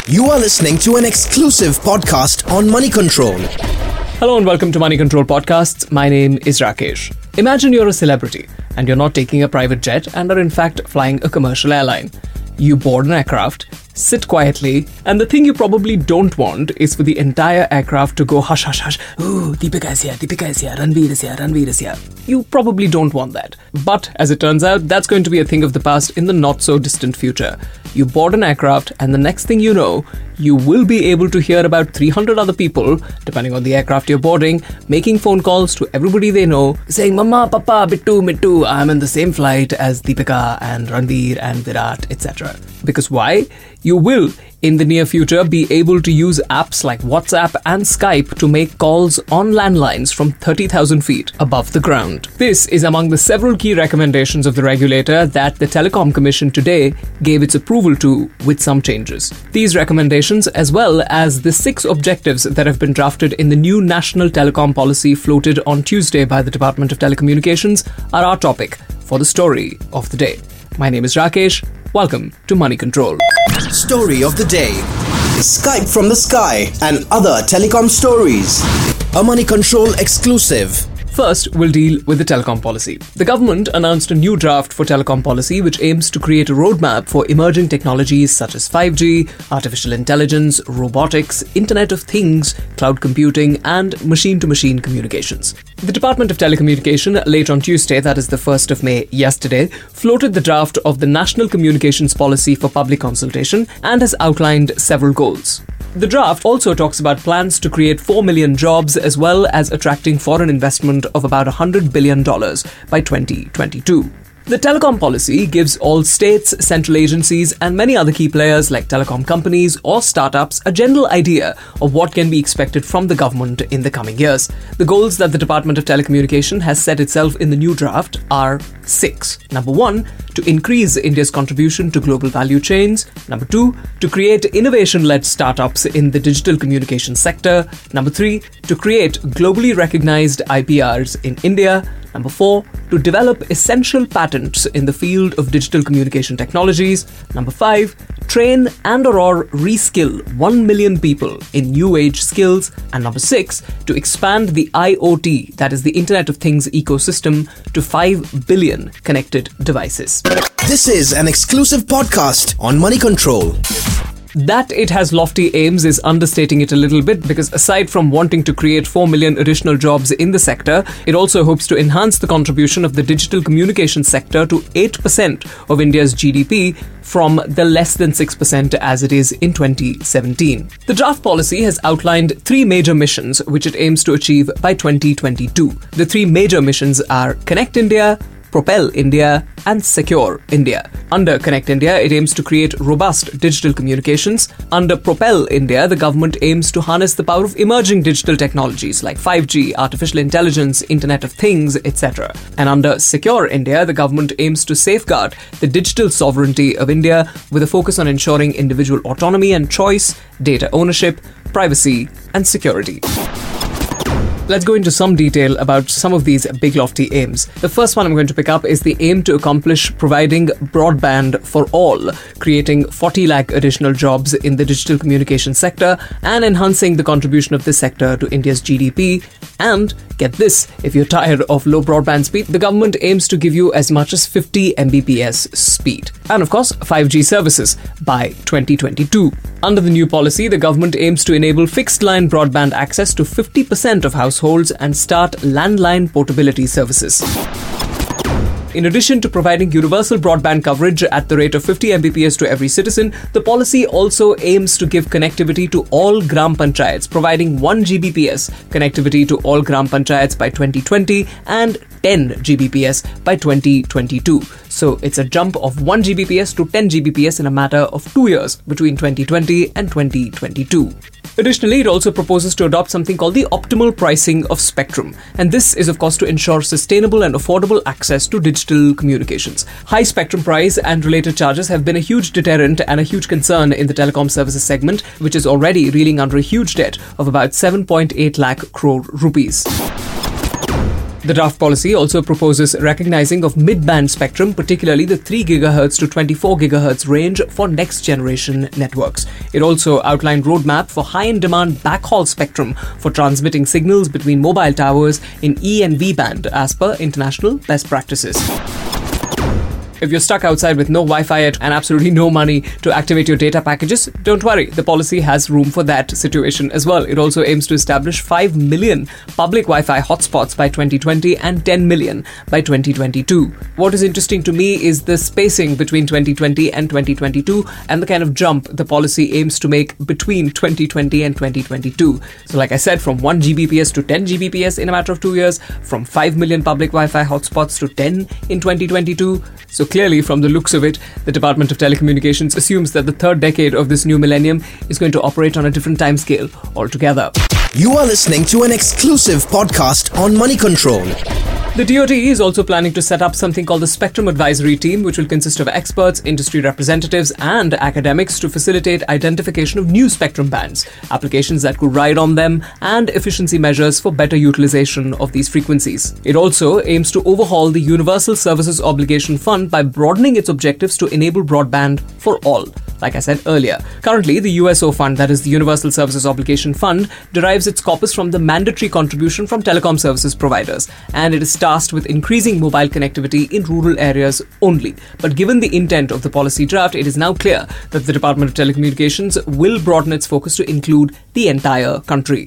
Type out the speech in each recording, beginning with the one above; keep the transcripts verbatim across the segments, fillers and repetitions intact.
You are listening to an exclusive podcast on Money Control. Hello and welcome to Money Control Podcasts. My name is Rakesh. Imagine you're a celebrity and you're not taking a private jet and are in fact flying a commercial airline. You board an aircraft, sit quietly, and the thing you probably don't want is for the entire aircraft to go hush, hush, hush. Ooh, Deepika is here, Deepika is here, Ranveer is here, Ranveer is here. You probably don't want that. But as it turns out, that's going to be a thing of the past in the not-so-distant future. You board an aircraft, and the next thing you know, you will be able to hear about three hundred other people, depending on the aircraft you're boarding, making phone calls to everybody they know, saying, Mama, Papa, Bittu, Mittu, I'm in the same flight as Deepika and Ranveer and Virat, et cetera. Because why? You will, in the near future, be able to use apps like WhatsApp and Skype to make calls on landlines from thirty thousand feet above the ground. This is among the several key recommendations of the regulator that the Telecom Commission today gave its approval to with some changes. These recommendations, as well as the six objectives that have been drafted in the new National Telecom Policy floated on Tuesday by the Department of Telecommunications, are our topic for the story of the day. My name is Rakesh. Welcome to Money Control. Story of the day. Skype from the sky and other telecom stories. A Money Control exclusive. First, we'll deal with the telecom policy. The government announced a new draft for telecom policy which aims to create a roadmap for emerging technologies such as five G, artificial intelligence, robotics, Internet of Things, cloud computing, and machine-to-machine communications. The Department of Telecommunication, late on Tuesday, that is the first of May, yesterday, floated the draft of the National Communications Policy for public consultation and has outlined several goals. The draft also talks about plans to create four million jobs as well as attracting foreign investment of about one hundred billion dollars by twenty twenty-two. The telecom policy gives all states, central agencies, and many other key players like telecom companies or startups a general idea of what can be expected from the government in the coming years. The goals that the Department of Telecommunication has set itself in the new draft are six. Number one, to increase India's contribution to global value chains. Number two, to create innovation-led startups in the digital communication sector. Number three, to create globally recognized I P Rs in India. Number four, to develop essential patents in the field of digital communication technologies. Number five, train and or reskill one million people in new age skills. And number six, to expand the I O T, that is the Internet of Things ecosystem, to five billion connected devices. This is an exclusive podcast on Money Control. That it has lofty aims is understating it a little bit, because aside from wanting to create four million additional jobs in the sector, it also hopes to enhance the contribution of the digital communication sector to eight percent of India's G D P from the less than six percent as it is in twenty seventeen. The draft policy has outlined three major missions which it aims to achieve by twenty twenty-two. The three major missions are Connect India, Propel India, and Secure India. Under Connect India, it aims to create robust digital communications. Under Propel India, the government aims to harness the power of emerging digital technologies like five G, artificial intelligence, Internet of Things, et cetera. And under Secure India, the government aims to safeguard the digital sovereignty of India with a focus on ensuring individual autonomy and choice, data ownership, privacy, and security. Let's go into some detail about some of these big lofty aims. The first one I'm going to pick up is the aim to accomplish providing broadband for all, creating forty lakh additional jobs in the digital communication sector and enhancing the contribution of this sector to India's G D P. And get this, if you're tired of low broadband speed, the government aims to give you as much as fifty megabits per second speed. And of course, five G services by twenty twenty-two. Under the new policy, the government aims to enable fixed-line broadband access to fifty percent of households and start landline portability services. In addition to providing universal broadband coverage at the rate of fifty megabits per second to every citizen, the policy also aims to give connectivity to all Gram Panchayats, providing one gigabit per second connectivity to all Gram Panchayats by twenty twenty and ten gigabit per second by twenty twenty-two. So it's a jump of one gigabit per second to ten gigabit per second in a matter of two years between twenty twenty and twenty twenty-two. Additionally, it also proposes to adopt something called the optimal pricing of spectrum. And this is, of course, to ensure sustainable and affordable access to digital communications. High spectrum price and related charges have been a huge deterrent and a huge concern in the telecom services segment, which is already reeling under a huge debt of about seven point eight lakh crore rupees. The draft policy also proposes recognizing of mid-band spectrum, particularly the three gigahertz to twenty-four gigahertz range for next-generation networks. It also outlined roadmap for high-in-demand backhaul spectrum for transmitting signals between mobile towers in E and V band as per international best practices. If you're stuck outside with no Wi-Fi yet and absolutely no money to activate your data packages, don't worry. The policy has room for that situation as well. It also aims to establish five million public Wi-Fi hotspots by twenty twenty and ten million by twenty twenty-two. What is interesting to me is the spacing between twenty twenty and twenty twenty-two and the kind of jump the policy aims to make between twenty twenty and twenty twenty-two. So like I said, from one G B P S to ten G B P S in a matter of two years, from five million public Wi-Fi hotspots to ten in twenty twenty-two. So clearly, from the looks of it, the Department of Telecommunications assumes that the third decade of this new millennium is going to operate on a different timescale altogether. You are listening to an exclusive podcast on Money Control. The D O T is also planning to set up something called the Spectrum Advisory Team, which will consist of experts, industry representatives, and academics to facilitate identification of new spectrum bands, applications that could ride on them, and efficiency measures for better utilization of these frequencies. It also aims to overhaul the Universal Services Obligation Fund by broadening its objectives to enable broadband for all. Like I said earlier, currently the U S O Fund, that is the Universal Services Obligation Fund, derives its corpus from the mandatory contribution from telecom services providers, and it is tasked with increasing mobile connectivity in rural areas only. But given the intent of the policy draft, it is now clear that the Department of Telecommunications will broaden its focus to include the entire country.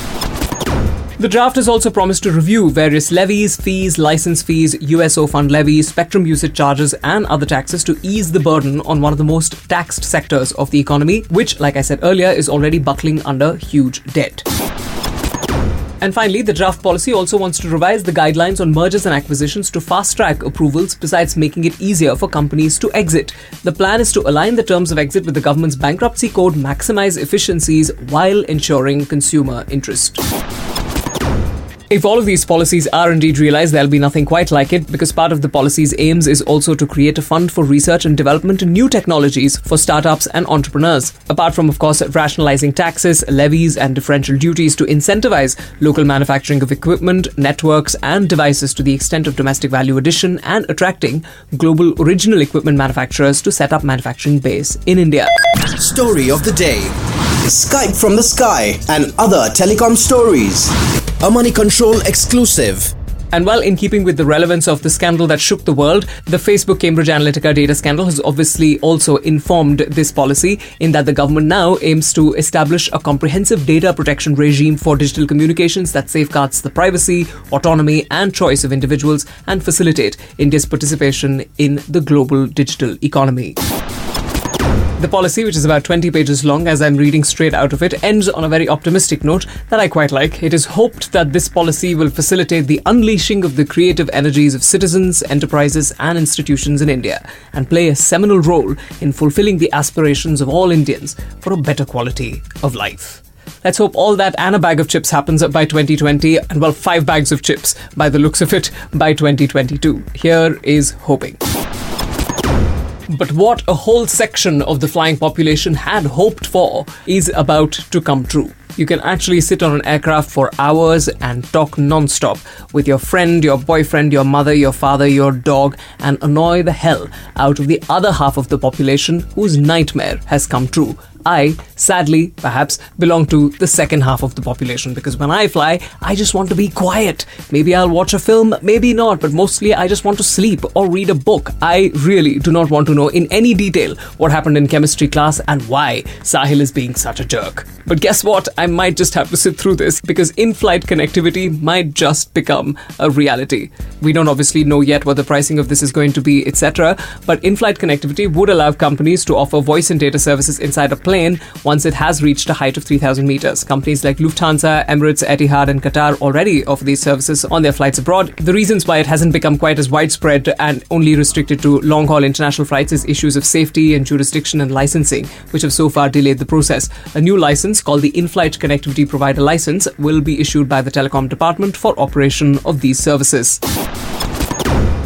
The draft has also promised to review various levies, fees, license fees, U S O fund levies, spectrum usage charges, and other taxes to ease the burden on one of the most taxed sectors of the economy, which, like I said earlier, is already buckling under huge debt. And finally, the draft policy also wants to revise the guidelines on mergers and acquisitions to fast-track approvals, besides making it easier for companies to exit. The plan is to align the terms of exit with the government's bankruptcy code, maximize efficiencies while ensuring consumer interest. If all of these policies are indeed realized, there'll be nothing quite like it, because part of the policy's aims is also to create a fund for research and development in new technologies for startups and entrepreneurs. Apart from, of course, rationalizing taxes, levies, and differential duties to incentivize local manufacturing of equipment, networks, and devices to the extent of domestic value addition, and attracting global original equipment manufacturers to set up manufacturing base in India. Story of the day. Skype from the Sky and other telecom stories. A Money Control exclusive. And well, in keeping with the relevance of the scandal that shook the world, the Facebook Cambridge Analytica data scandal has obviously also informed this policy, in that the government now aims to establish a comprehensive data protection regime for digital communications that safeguards the privacy, autonomy, and choice of individuals and facilitate India's participation in the global digital economy. The policy, which is about twenty pages long as I'm reading straight out of it, ends on a very optimistic note that I quite like. It is hoped that this policy will facilitate the unleashing of the creative energies of citizens, enterprises, and institutions in India, and play a seminal role in fulfilling the aspirations of all Indians for a better quality of life. Let's hope all that and a bag of chips happens by twenty twenty, and well, five bags of chips by the looks of it by twenty twenty-two. Here is hoping. But what a whole section of the flying population had hoped for is about to come true. You can actually sit on an aircraft for hours and talk non-stop with your friend, your boyfriend, your mother, your father, your dog, and annoy the hell out of the other half of the population whose nightmare has come true. I, sadly, perhaps, belong to the second half of the population, because when I fly, I just want to be quiet. Maybe I'll watch a film, maybe not, but mostly I just want to sleep or read a book. I really do not want to know in any detail what happened in chemistry class and why Sahil is being such a jerk. But guess what? I might just have to sit through this, because in-flight connectivity might just become a reality. We don't obviously know yet what the pricing of this is going to be, et cetera, but in-flight connectivity would allow companies to offer voice and data services inside a plane once it has reached a height of three thousand meters. Companies like Lufthansa, Emirates, Etihad, and Qatar already offer these services on their flights abroad. The reasons why it hasn't become quite as widespread and only restricted to long-haul international flights is issues of safety and jurisdiction and licensing, which have so far delayed the process. A new license called the In-Flight Connectivity Provider License will be issued by the Telecom Department for operation of these services.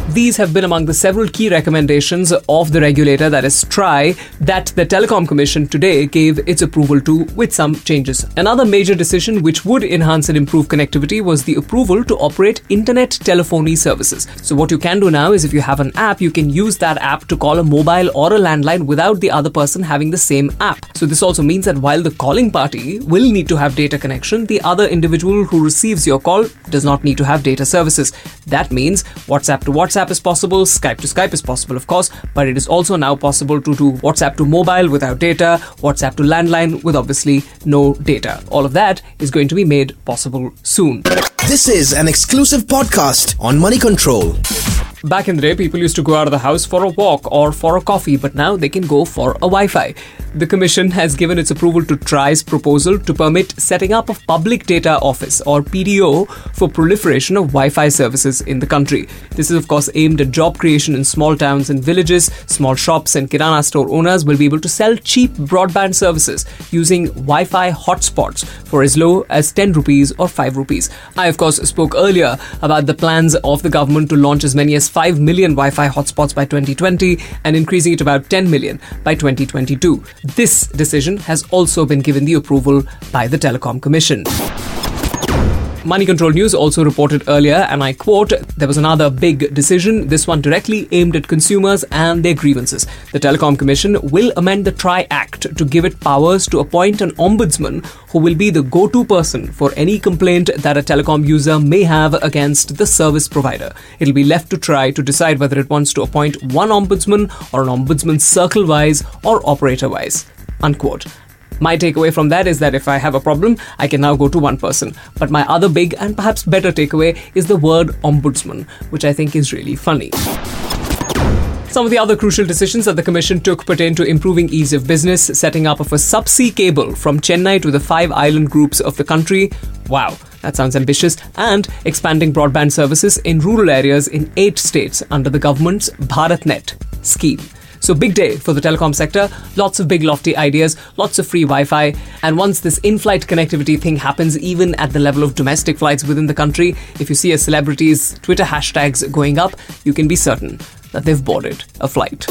These have been among the several key recommendations of the regulator, that is T R I, that the Telecom Commission today gave its approval to with some changes. Another major decision which would enhance and improve connectivity was the approval to operate internet telephony services. So what you can do now is if you have an app, you can use that app to call a mobile or a landline without the other person having the same app. So this also means that while the calling party will need to have data connection, the other individual who receives your call does not need to have data services. That means WhatsApp to WhatsApp is possible, Skype to Skype is possible, of course, but it is also now possible to do WhatsApp to mobile without data, WhatsApp to landline with obviously no data. All of that is going to be made possible soon. This is an exclusive podcast on Money Control. Back in the day, people used to go out of the house for a walk or for a coffee, but now they can go for a Wi-Fi. The Commission has given its approval to T R I's proposal to permit setting up of Public Data Office or P D O for proliferation of Wi-Fi services in the country. This is of course aimed at job creation in small towns and villages. Small shops and kirana store owners will be able to sell cheap broadband services using Wi-Fi hotspots for as low as ten rupees or five rupees. I of course spoke earlier about the plans of the government to launch as many as five million Wi-Fi hotspots by twenty twenty and increasing it to about ten million by twenty twenty-two. This decision has also been given the approval by the Telecom Commission. Money Control News also reported earlier, and I quote, there was another big decision, this one directly aimed at consumers and their grievances. The Telecom Commission will amend the T R I Act to give it powers to appoint an ombudsman who will be the go-to person for any complaint that a telecom user may have against the service provider. It'll be left to T R I to decide whether it wants to appoint one ombudsman or an ombudsman circle-wise or operator-wise. Unquote. My takeaway from that is that if I have a problem, I can now go to one person. But my other big and perhaps better takeaway is the word ombudsman, which I think is really funny. Some of the other crucial decisions that the Commission took pertain to improving ease of business, setting up of a subsea cable from Chennai to the five island groups of the country. Wow, that sounds ambitious. And expanding broadband services in rural areas in eight states under the government's BharatNet scheme. So big day for the telecom sector, lots of big lofty ideas, lots of free Wi-Fi, and once this in-flight connectivity thing happens even at the level of domestic flights within the country, if you see a celebrity's Twitter hashtags going up, you can be certain that they've boarded a flight.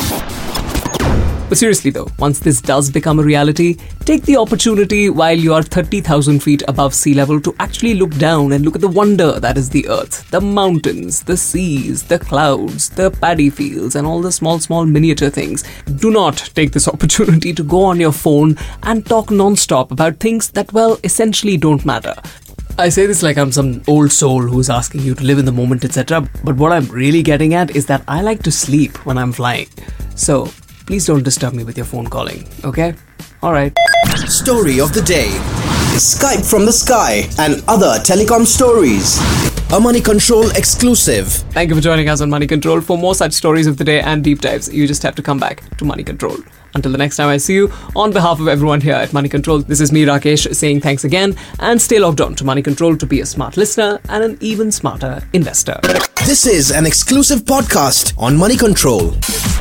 But seriously though, once this does become a reality, take the opportunity while you are thirty thousand feet above sea level to actually look down and look at the wonder that is the earth. The mountains, the seas, the clouds, the paddy fields and all the small, small miniature things. Do not take this opportunity to go on your phone and talk non-stop about things that, well, essentially don't matter. I say this like I'm some old soul who's asking you to live in the moment, et cetera. But what I'm really getting at is that I like to sleep when I'm flying. So please don't disturb me with your phone calling, okay? Alright. Story of the day. Skype from the Sky and other telecom stories. A Money Control exclusive. Thank you for joining us on Money Control. For more such stories of the day and deep dives, you just have to come back to Money Control. Until the next time I see you, on behalf of everyone here at Money Control, this is me, Rakesh, saying thanks again and stay logged on to Money Control to be a smart listener and an even smarter investor. This is an exclusive podcast on Money Control.